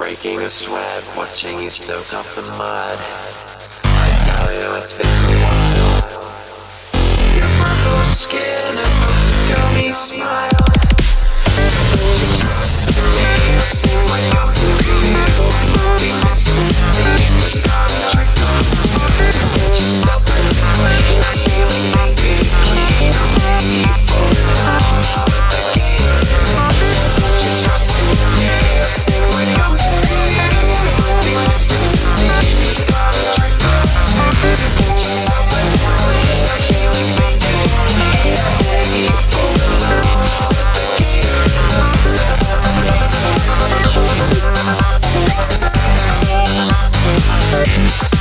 breaking a sweat, watching you soak up the mud. I tell you it's been a while. Your purple skin and most of gummy smile. Put your trust in me, I'll sing my songs to you. Be Mississippi, but not a trick on you. Get yourself a feeling, a healing may be the key. I'll make you fall in love again. Put your trust in me, I'll sing my songs to you. Be Mississippi, but not a trick on you. Get yourself a feeling, a healing may be the key. I'll make you fall in love again. We'll be right back.